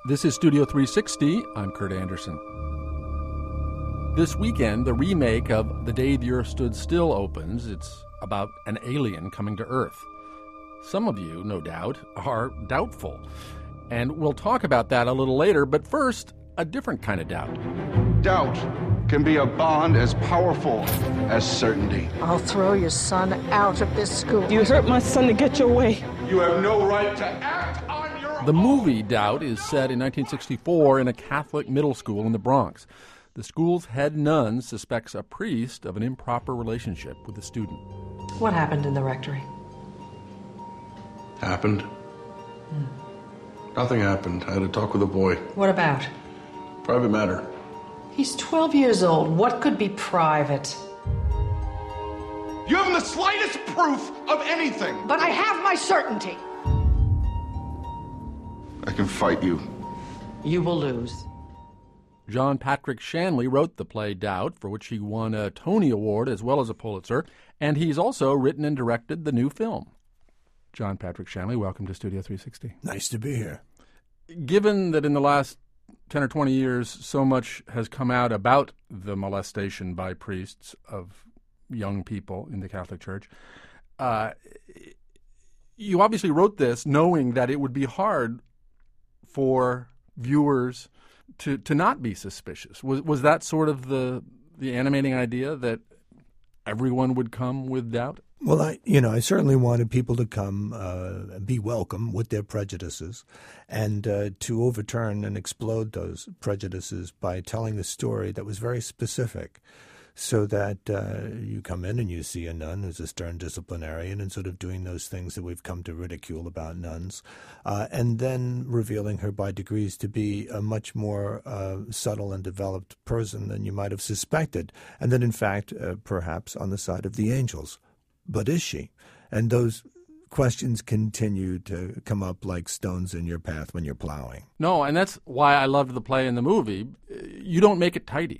This is Studio 360. I'm Kurt Anderson. This weekend, the remake of The Day the Earth Stood Still opens. It's about an alien coming to Earth. Some of you, no doubt, are doubtful. And we'll talk about that a little later, but first, a different kind of doubt. Doubt can be a bond as powerful as certainty. I'll throw your son out of this school. You hurt my son to get your way. You have no right to act on your The movie Doubt is set in 1964 in a Catholic middle school in the Bronx. The school's head nun suspects a priest of an improper relationship with a student. What happened in the rectory? Happened? Nothing happened. I had a talk with a boy. What about? Private matter. He's 12 years old. What could be private? You haven't the slightest proof of anything. But I have my certainty. I can fight you. You will lose. John Patrick Shanley wrote the play Doubt, for which he won a Tony Award as well as a Pulitzer, and he's also written and directed the new film. John Patrick Shanley, welcome to Studio 360. Nice to be here. Given that in the last 10 or 20 years so much has come out about the molestation by priests of young people in the Catholic Church, you obviously wrote this knowing that it would be hard for viewers to not be suspicious. Was that sort of the animating idea, that everyone would come with doubt? Well, I certainly wanted people to come, be welcome with their prejudices, and to overturn and explode those prejudices by telling the story that was very specific, so that you come in and you see a nun who's a stern disciplinarian and sort of doing those things that we've come to ridicule about nuns, and then revealing her by degrees to be a much more subtle and developed person than you might have suspected, and that in fact perhaps on the side of the angels. But is she? And those questions continue to come up like stones in your path when you're plowing. No, and that's why I loved the play and the movie. You don't make it tidy.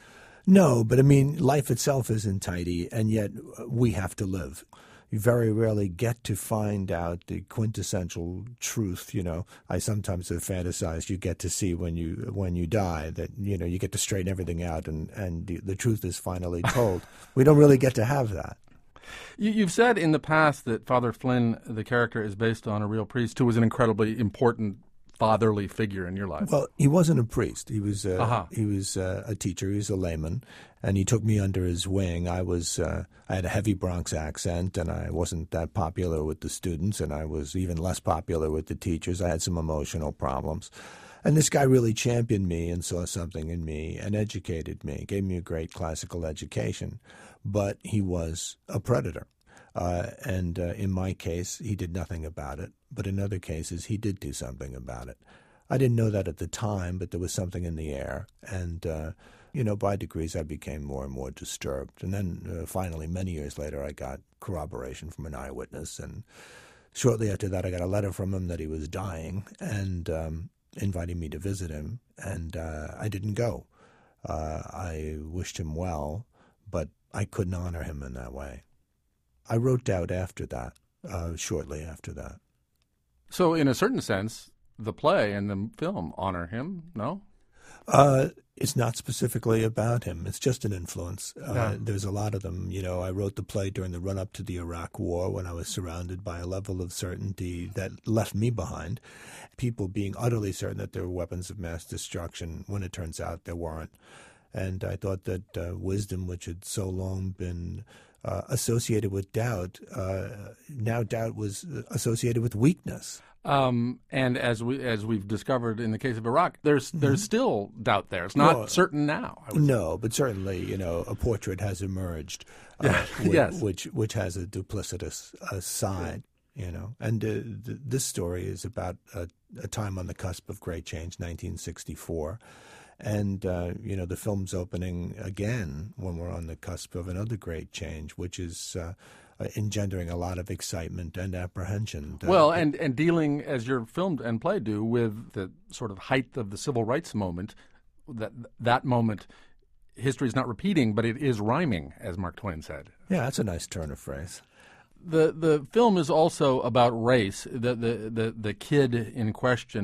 No, but I mean, life itself isn't tidy, and yet we have to live. You very rarely get to find out the quintessential truth. I sometimes have fantasized you get to see when you die that you get to straighten everything out and the truth is finally told. We don't really get to have that. You've said in the past that Father Flynn, the character, is based on a real priest who was an incredibly important fatherly figure in your life. Well, he wasn't a priest. He was a teacher. He was a layman, and he took me under his wing. I had a heavy Bronx accent, and I wasn't that popular with the students, and I was even less popular with the teachers. I had some emotional problems. And this guy really championed me and saw something in me and educated me, gave me a great classical education. But he was a predator. And in my case, he did nothing about it. But in other cases, he did do something about it. I didn't know that at the time, but there was something in the air. And, by degrees, I became more and more disturbed. And then finally, many years later, I got corroboration from an eyewitness. And shortly after that, I got a letter from him that he was dying and inviting me to visit him. And I didn't go. I wished him well, but I couldn't honor him in that way. I wrote Doubt after that, shortly after that. So in a certain sense, the play and the film honor him, no? It's not specifically about him. It's just an influence. Yeah. There's a lot of them. I wrote the play during the run-up to the Iraq War when I was surrounded by a level of certainty that left me behind. People being utterly certain that there were weapons of mass destruction when it turns out there weren't. And I thought that wisdom, which had so long been associated with doubt, now doubt was associated with weakness. And as we've discovered in the case of Iraq, there's still doubt there. It's not certain now. No, but certainly, a portrait has emerged, yes, which has a duplicitous side. And this story is about a time on the cusp of great change, 1964. And, the film's opening again when we're on the cusp of another great change, which is engendering a lot of excitement and apprehension. Well, and dealing, as your film and play do, with the sort of height of the civil rights moment, that moment, history is not repeating, but it is rhyming, as Mark Twain said. Yeah, that's a nice turn of phrase. The film is also about race. The kid in question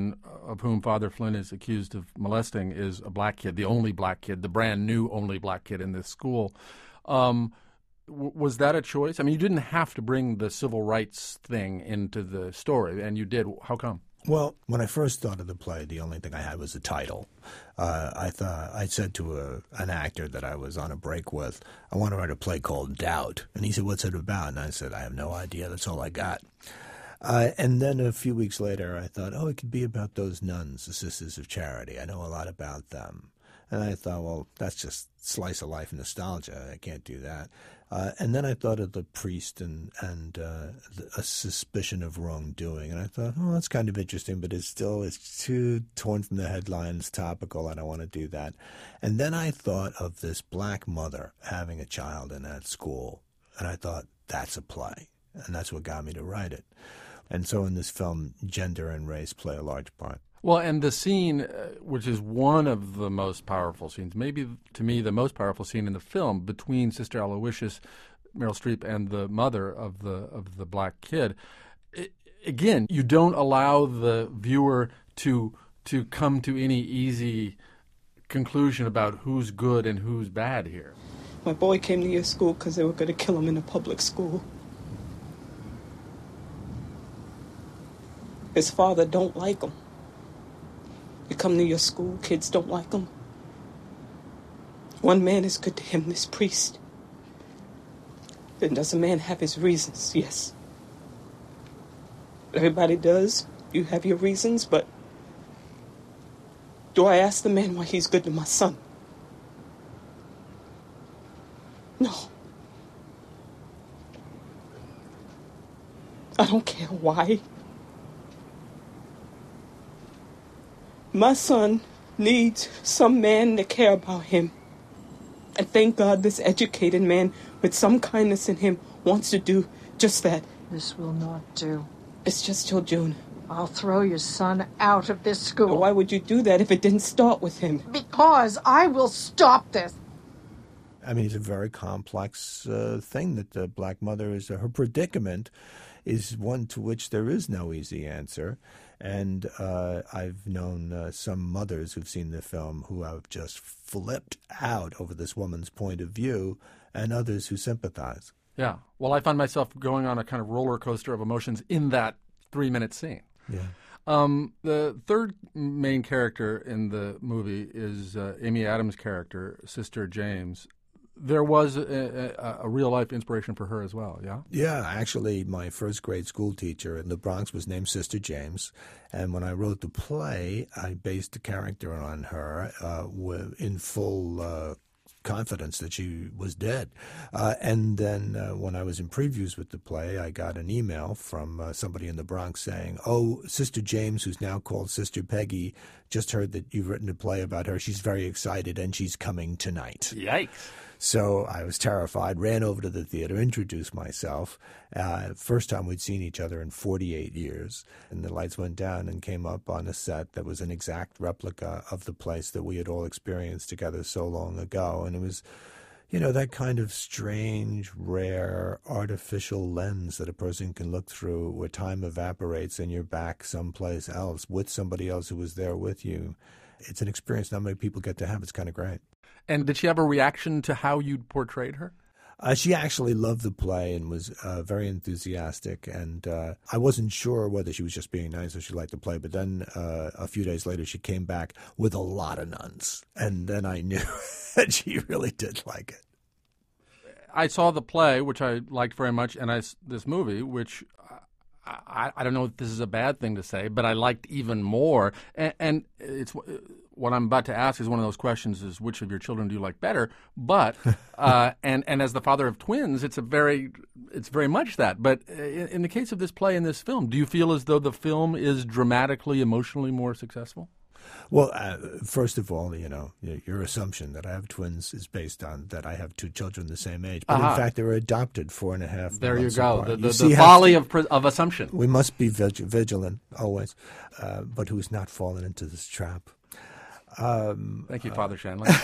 of whom Father Flynn is accused of molesting is a black kid, the only black kid, the brand new only black kid in this school. Was that a choice? I mean, you didn't have to bring the civil rights thing into the story, and you did. How come? Well, when I first thought of the play, the only thing I had was a title. I said to an actor that I was on a break with, I want to write a play called Doubt. And he said, what's it about? And I said, I have no idea. That's all I got. And then a few weeks later, I thought, it could be about those nuns, the Sisters of Charity. I know a lot about them. And I thought, well, that's just slice of life nostalgia. I can't do that. And then I thought of the priest and a suspicion of wrongdoing. And I thought, that's kind of interesting, but it's too torn from the headlines, topical. I don't want to do that. And then I thought of this black mother having a child in that school. And I thought, that's a play. And that's what got me to write it. And so in this film, gender and race play a large part. Well, and the scene, which is one of the most powerful scenes, maybe to me the most powerful scene in the film, between Sister Aloysius, Meryl Streep, and the mother of the black kid. Again, you don't allow the viewer to come to any easy conclusion about who's good and who's bad here. My boy came to your school because they were going to kill him in a public school. His father don't like him. You come to your school, kids don't like him. One man is good to him, this priest. Then does a man have his reasons? Yes. Everybody does. You have your reasons, but do I ask the man why he's good to my son? No. I don't care why. My son needs some man to care about him. And thank God this educated man with some kindness in him wants to do just that. This will not do. It's just till June. I'll throw your son out of this school. But why would you do that if it didn't start with him? Because I will stop this. I mean, it's a very complex thing that the black mother is. Her predicament is one to which there is no easy answer. And I've known some mothers who've seen the film who have just flipped out over this woman's point of view, and others who sympathize. Yeah. Well, I find myself going on a kind of roller coaster of emotions in that 3-minute scene. Yeah. The third main character in the movie is Amy Adams' character, Sister James. There was a real-life inspiration for her as well, yeah? Yeah, actually, my first grade school teacher in the Bronx was named Sister James, and when I wrote the play, I based the character on her in full confidence that she was dead. And then when I was in previews with the play, I got an email from somebody in the Bronx saying, Sister James, who's now called Sister Peggy, just heard that you've written a play about her. She's very excited, and she's coming tonight. Yikes. So I was terrified, ran over to the theater, introduced myself. First time we'd seen each other in 48 years. And the lights went down and came up on a set that was an exact replica of the place that we had all experienced together so long ago. And it was, that kind of strange, rare, artificial lens that a person can look through where time evaporates and you're back someplace else with somebody else who was there with you. It's an experience not many people get to have. It's kind of great. And did she have a reaction to how you portrayed her? She actually loved the play and was very enthusiastic. And I wasn't sure whether she was just being nice or she liked the play. But then a few days later, she came back with a lot of nuns. And then I knew that she really did like it. I saw the play, which I liked very much, and this movie, which I don't know if this is a bad thing to say, but I liked even more. And it's what I'm about to ask is one of those questions: is which of your children do you like better? But and as the father of twins, it's very much that. But in the case of this play and this film, do you feel as though the film is dramatically, emotionally more successful? Well, first of all, your assumption that I have twins is based on that I have two children the same age. But in fact, they were adopted 4.5 months There you go. Apart. The folly of assumption. We must be vigilant always. But who's not fallen into this trap? Thank you, Father Shanley.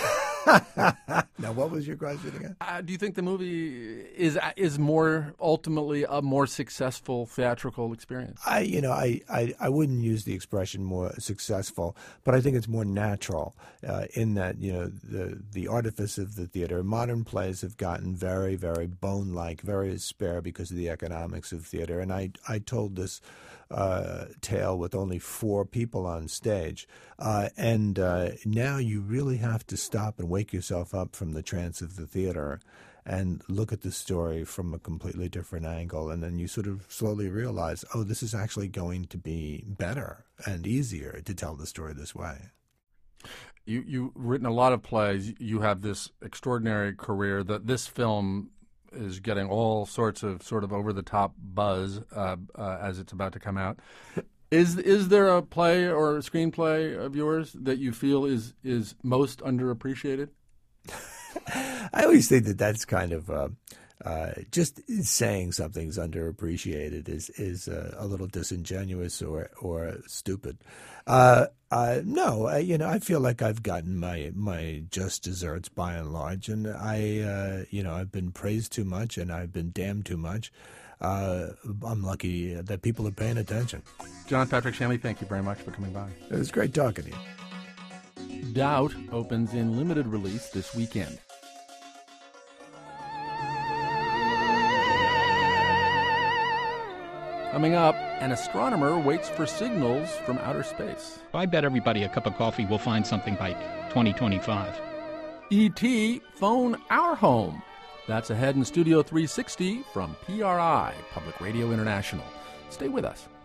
Now, what was your question again? Do you think the movie is more ultimately a more successful theatrical experience? I wouldn't use the expression more successful, but I think it's more natural in that, the artifice of the theater. Modern plays have gotten very, very bone-like, very spare because of the economics of theater. And I told this tale with only 4 people on stage. And now you really have to stop and wake yourself up from the trance of the theater and look at the story from a completely different angle. And then you sort of slowly realize, oh, this is actually going to be better and easier to tell the story this way. You've written a lot of plays. You have this extraordinary career. That this film is getting all sorts of sort of over-the-top buzz as it's about to come out. Is there a play or a screenplay of yours that you feel is most underappreciated? I always think that's kind of just saying something's underappreciated is a little disingenuous or stupid. No, I feel like I've gotten my just desserts by and large, and I've been praised too much and I've been damned too much. I'm lucky that people are paying attention. John Patrick Shanley, thank you very much for coming by. It was great talking to you. Doubt opens in limited release this weekend. Coming up, an astronomer waits for signals from outer space. I bet everybody a cup of coffee will find something by 2025. E.T. Phone Our Home. That's ahead in Studio 360 from PRI, Public Radio International. Stay with us.